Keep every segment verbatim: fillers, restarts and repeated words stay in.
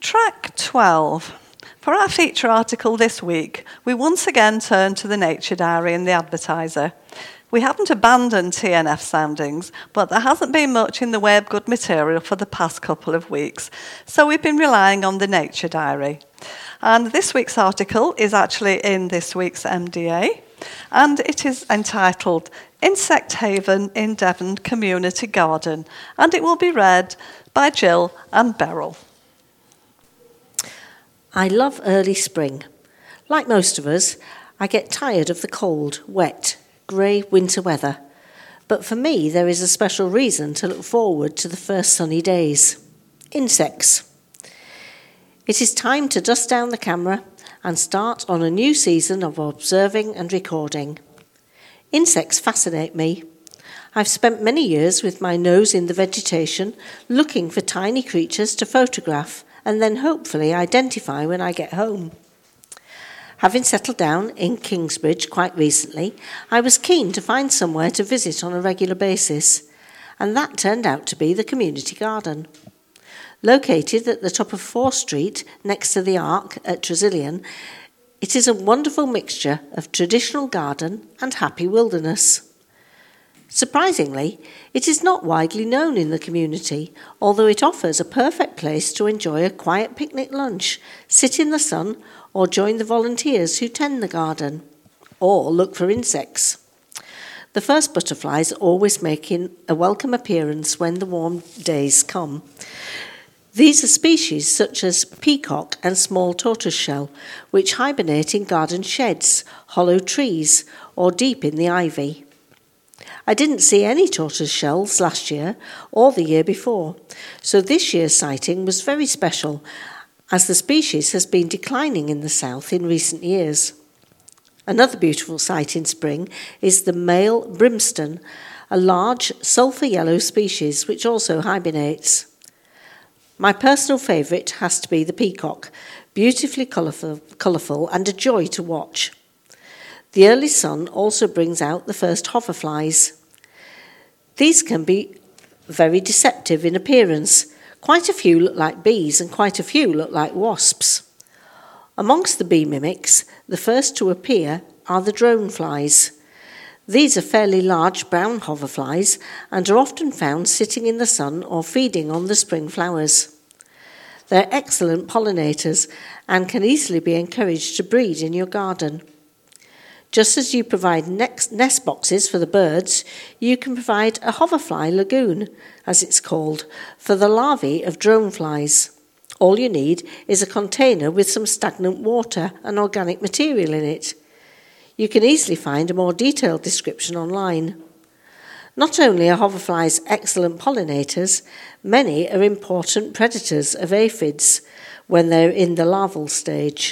Track twelve. For our feature article this week, we once again turn to the Nature Diary and the Advertiser. We haven't abandoned T N F soundings, but there hasn't been much in the way of good material for the past couple of weeks, so we've been relying on the Nature Diary. And this week's article is actually in this week's M D A, and it is entitled Insect Haven in Devon Community Garden, and it will be read by Jill and Beryl. I love early spring. Like most of us, I get tired of the cold, wet, grey winter weather. But for me, there is a special reason to look forward to the first sunny days. Insects. It is time to dust down the camera and start on a new season of observing and recording. Insects fascinate me. I've spent many years with my nose in the vegetation, looking for tiny creatures to photograph and then hopefully identify when I get home. Having settled down in Kingsbridge quite recently, I was keen to find somewhere to visit on a regular basis, and that turned out to be the community garden. Located at the top of Fore Street, next to the Ark at Tresillian, it is a wonderful mixture of traditional garden and happy wilderness. Surprisingly, it is not widely known in the community, although it offers a perfect place to enjoy a quiet picnic lunch, sit in the sun, or join the volunteers who tend the garden, or look for insects. The first butterflies always make a welcome appearance when the warm days come. These are species such as peacock and small tortoiseshell, which hibernate in garden sheds, hollow trees, or deep in the ivy. I didn't see any tortoiseshells last year or the year before, so this year's sighting was very special, as the species has been declining in the south in recent years. Another beautiful sight in spring is the male brimstone, a large sulphur yellow species which also hibernates. My personal favourite has to be the peacock, beautifully colourful, colourful and a joy to watch. The early sun also brings out the first hoverflies. These can be very deceptive in appearance. Quite a few look like bees and quite a few look like wasps. Amongst the bee mimics, the first to appear are the droneflies. These are fairly large brown hoverflies and are often found sitting in the sun or feeding on the spring flowers. They're excellent pollinators and can easily be encouraged to breed in your garden. Just as you provide nest boxes for the birds, you can provide a hoverfly lagoon, as it's called, for the larvae of droneflies. All you need is a container with some stagnant water and organic material in it. You can easily find a more detailed description online. Not only are hoverflies excellent pollinators, many are important predators of aphids when they're in the larval stage.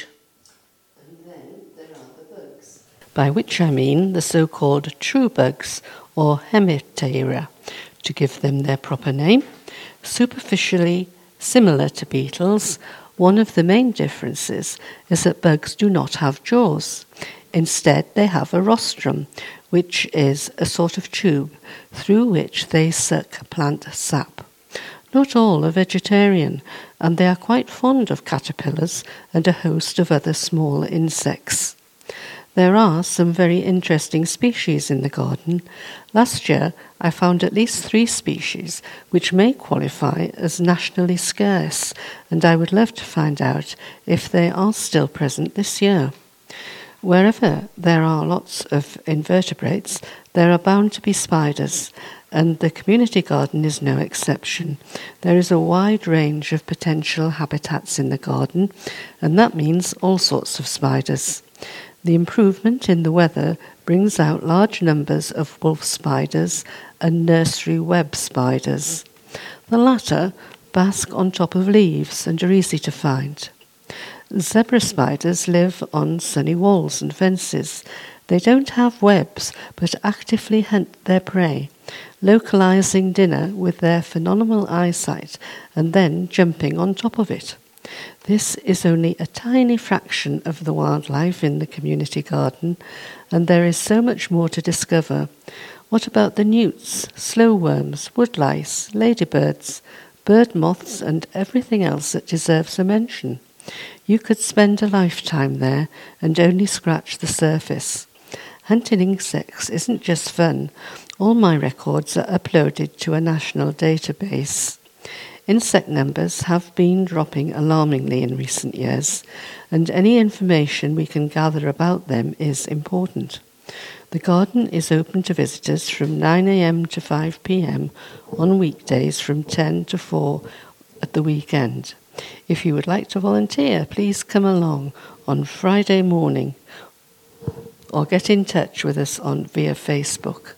By which I mean the so-called true bugs, or Hemiptera, to give them their proper name. Superficially similar to beetles, one of the main differences is that bugs do not have jaws. Instead, they have a rostrum, which is a sort of tube through which they suck plant sap. Not all are vegetarian, and they are quite fond of caterpillars and a host of other small insects. There are some very interesting species in the garden. Last year, I found at least three species which may qualify as nationally scarce, and I would love to find out if they are still present this year. Wherever there are lots of invertebrates, there are bound to be spiders, and the community garden is no exception. There is a wide range of potential habitats in the garden, and that means all sorts of spiders. The improvement in the weather brings out large numbers of wolf spiders and nursery web spiders. The latter bask on top of leaves and are easy to find. Zebra spiders live on sunny walls and fences. They don't have webs, but actively hunt their prey, localizing dinner with their phenomenal eyesight and then jumping on top of it. This is only a tiny fraction of the wildlife in the community garden, and there is so much more to discover. What about the newts, slow worms, woodlice, ladybirds, bird moths and everything else that deserves a mention. You could spend a lifetime there and only scratch the surface. Hunting insects isn't just fun. All my records are uploaded to a national database. Insect numbers have been dropping alarmingly in recent years, and any information we can gather about them is important. The garden is open to visitors from nine a.m. to five p.m. on weekdays, from ten to four at the weekend. If you would like to volunteer, please come along on Friday morning or get in touch with us on via Facebook.